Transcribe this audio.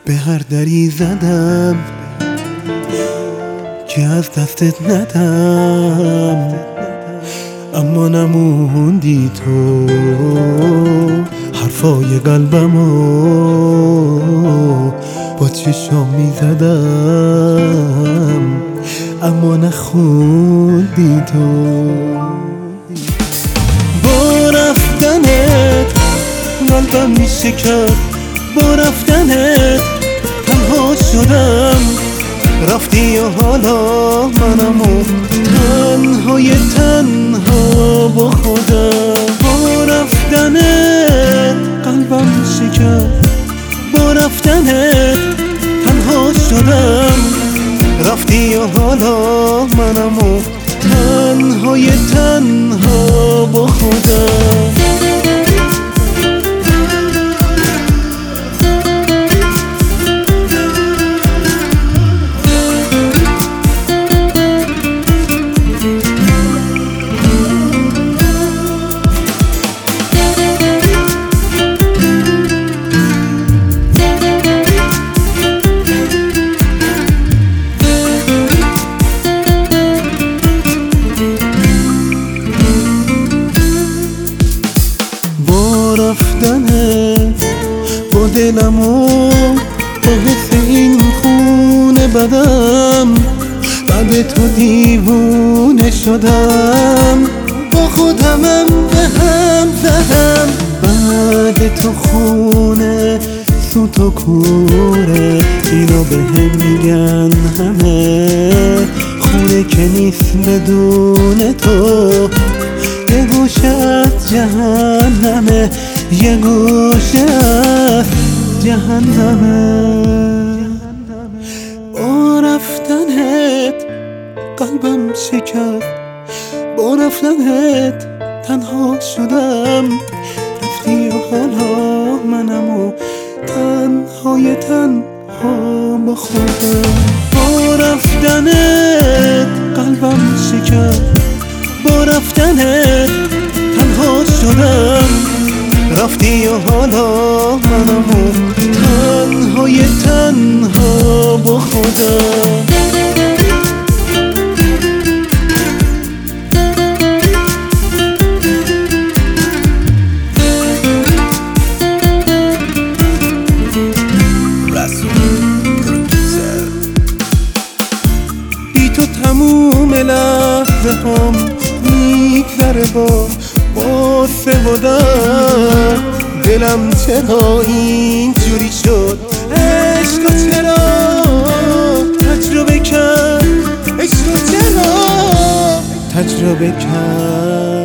به هر دری زدم که از دستت ندم، اما نموندی تو. حرفای قلبمو با چشم میزدم، اما نخوندی تو. با رفتنت قلبم میشکست، با رفتنت تنها شدم. رفتی و حالا منمو تنها با خودم. با رفتنت قلبم شکست، با رفتنت تنها شدم. رفتی و حالا منمو تنها با خودم. رفتنت با دلمو با حس این خونه بدم، بعد تو دیوونه شدم. با خودمم به هم زدم، بعد تو خونه سوت و کوره. اینو به هم میگن همه، خونه که نیست بدون تو. یه گوشه از جهنمه، یه گوشه از جهنمه. با رفتنت قلبم شکست، با رفتنت تنها شدم. رفتی و حالا منمو تنها با خودم. با رفتنت قلبم شکست، با رفتنت تنها شدم. رفتی و حالا منمو تنها با خودم. بی تو تموم لحظه هم میگذره با غصه و درد. دلم چرا اینجوری شد، عشقا چرا تجربه کرد، عشقا چرا تجربه کرد.